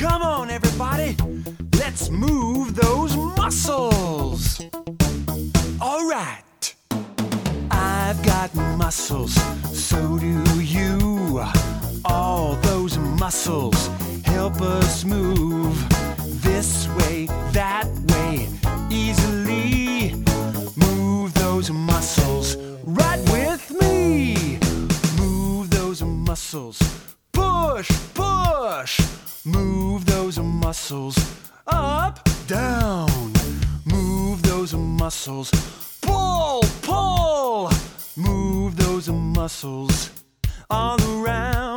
Come on, everybody, let's move those muscles. All right. I've got muscles, so do you. All those muscles help us move this way, that way, easily. Move those muscles right with me. Move those muscles. Push, push. Move those muscles up, down. Move those muscles. Pull, pull. Move those muscles all around.